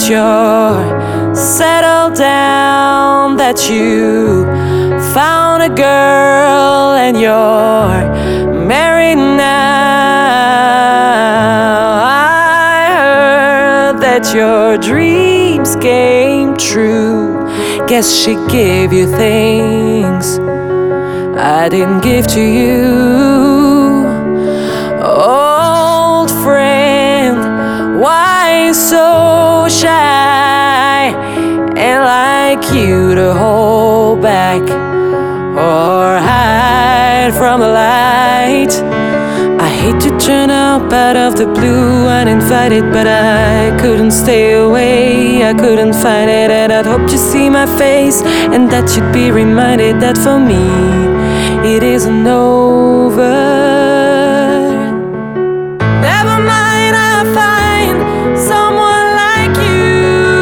that you're settled down, that you found a girl and you're married now. I heard that your dreams came true. Guess she gave you things I didn't give to you. Old friend, why so shy and like you to hold back or hide from the light? I hate to turn up out of the blue uninvited, but I couldn't stay away, I couldn't fight it, and I'd hoped you'd see my face and that you'd be reminded that for me it isn't over. Never mind, I'll find someone like you.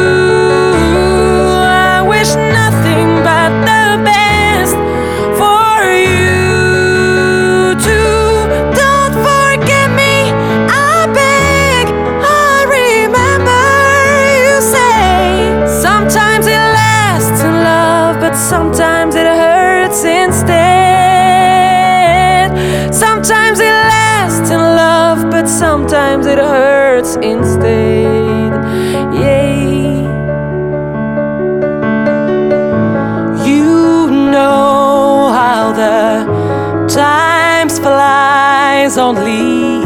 I wish nothing but the best for you too. Don't forget me, I beg. I remember you say sometimes it lasts in love, but sometimes it hurts instead. Sometimes it lasts in love, but sometimes it hurts instead. Yeah. You know how the times flies. Only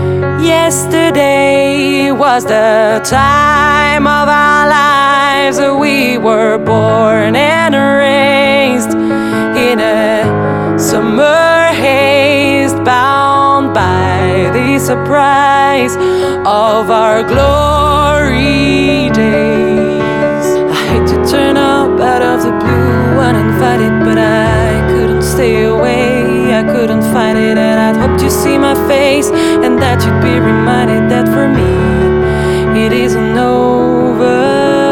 yesterday was the time of our lives. We were born and raised in a summer haze, bound by the surprise of our glory days. I hate to turn up out of the blue uninvited, but I couldn't stay away, I couldn't fight it, and I'd hoped you'd see my face and that you'd be reminded that for me it isn't over.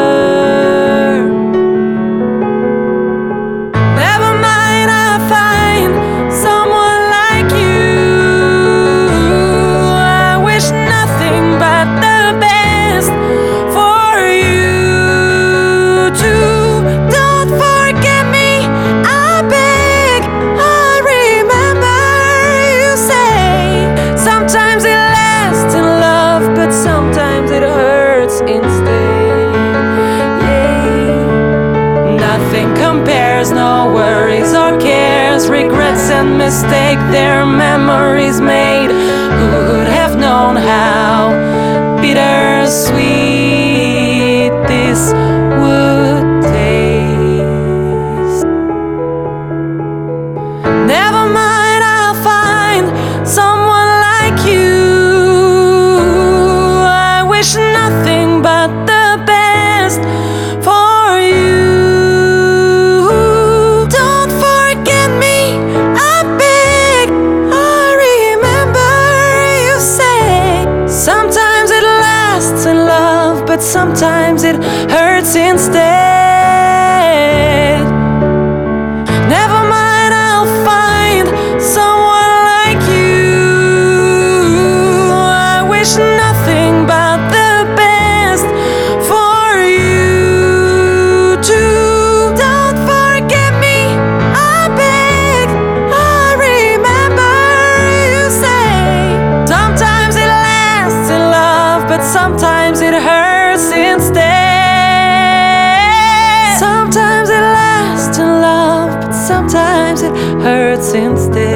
Sometimes it hurts instead. Yeah. Nothing compares, no worries or cares, regrets and mistakes, their memories made. Who would have known how bittersweet this would taste? Never mind, I'll find someone like you. Nothing but the best for you. Don't forget me, I beg. I remember you say sometimes it lasts in love, but sometimes it hurts instead. Never mind, I'll find someone like you. I wish nothing but sometimes it hurts instead. Sometimes it lasts in love, but sometimes it hurts instead.